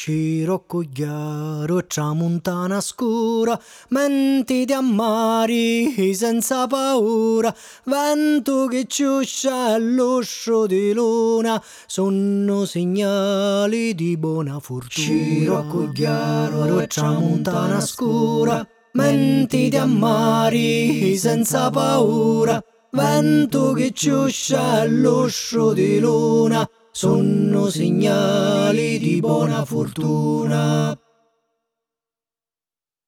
Scirocco chiaro e tramontana scura, menti di ammari senza paura, vento che ciuscia all'uscio di luna, sono segnali di buona fortuna. Scirocco chiaro e tramontana scura, menti di ammari senza paura, vento che ciuscia all'uscio di luna, sono segnali di buona fortuna.